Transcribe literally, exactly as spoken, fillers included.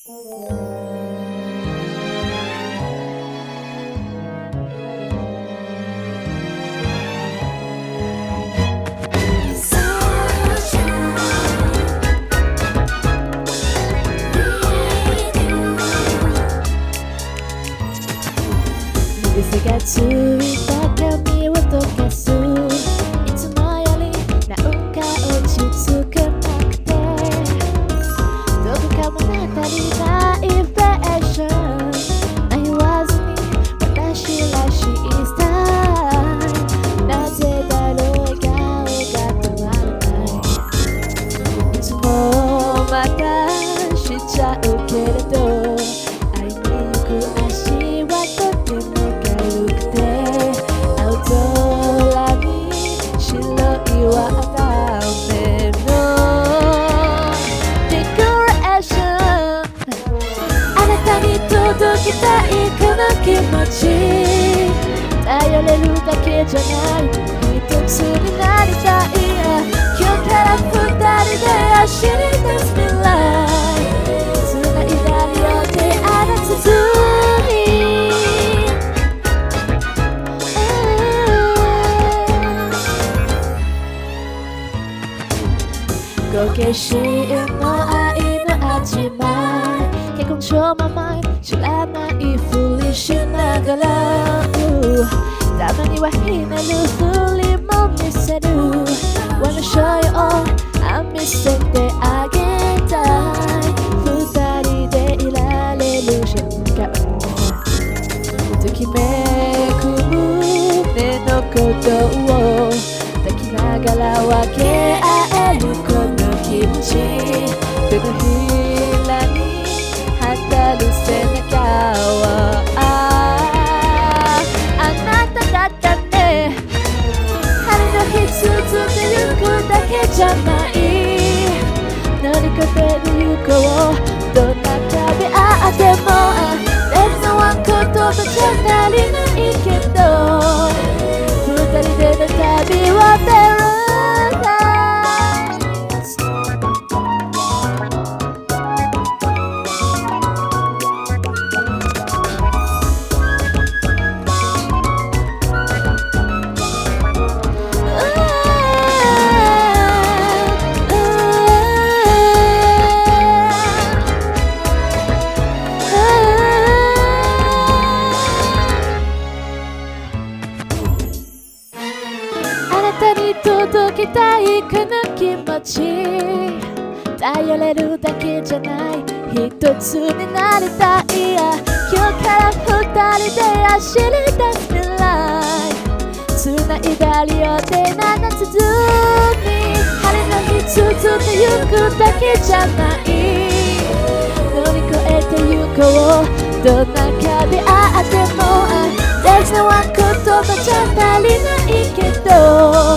癖がついた髪を溶かす。いつもよりなんか落ち着かなくて、どこか物足りないファッション。迷わずに私らしいスタイル。なぜだろう笑顔が止まらない。いつもまたしちゃうけれど、会いに行く足はとても届けたいこの気持ち、頼れるだけじゃない一つになりたい。今日から二人で走り出す未来、繋いだ両手あなたずに、好奇心の愛の始まり、結婚証も前知らないふりしながら、たまにはひねるふりも見せる。Wanna show you all あ見せてあげたい。二人でいられる瞬間、ときめく胸のことを抱きながら分け合えるこの気持ち、手のひらに当たる背中は、ああなただったね。春の日続いてゆくだけじゃない、乗り越えてゆこう。どんな旅あっても There's no one 言葉じゃ足りないけど、二人での旅は出る。届けたいこの気持ち、頼れるだけじゃない一つになりたい。今日から二人で走り出す未来、繋いだ両手七つずに、晴れの日続いてゆくだけじゃない、乗り越えてゆこう。どんな壁あっても There's no one 言葉じゃ足りないけど、